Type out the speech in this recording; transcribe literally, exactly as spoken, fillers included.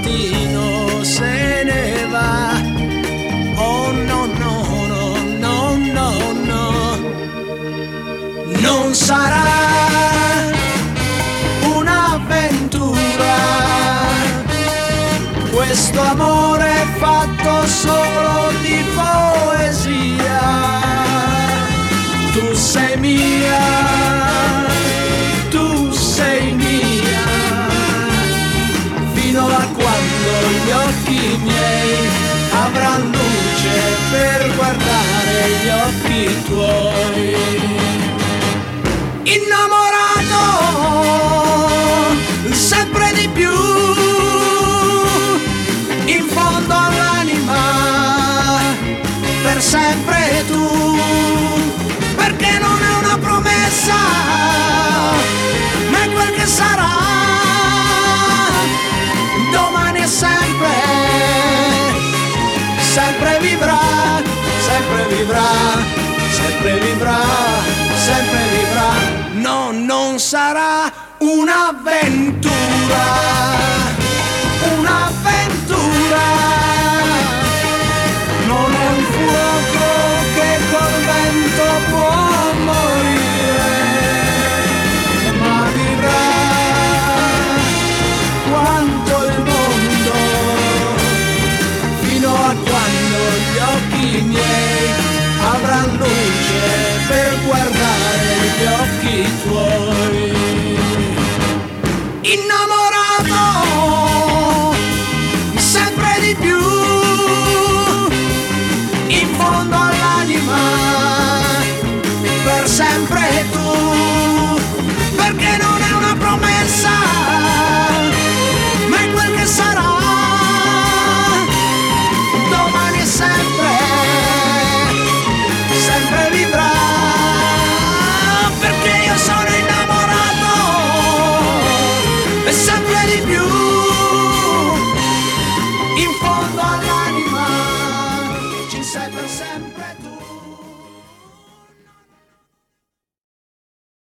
destino se ne va. Oh no, no, no, no, no, no. Non sarà un'avventura, questo amore è fatto solo di poesia. Tu sei mia, tu sei mia, fino a quando gli occhi miei avranno luce per guardare gli occhi tuoi. Innamorato sempre di più, in fondo all'anima, per sempre tu, perché non è una promessa, ma è quel che sarà, domani e sempre, sempre vivrà, sempre vivrà, sempre vivrà, sempre vivrà. No, non sarà un'avventura, un'avventura, non è un fuoco che col vento può morire, ma vivrà quanto il mondo, fino a quando gli occhi miei avranno luce per guardare gli occhi tuoi. Innamorato sempre di più, in fondo all'anima, per sempre tu, perché non è una promessa, ma è quel che sarà, domani e sempre, sempre vivrà, perché io sono innamorato e sempre di più, in fondo all'anima ci sei per sempre tu.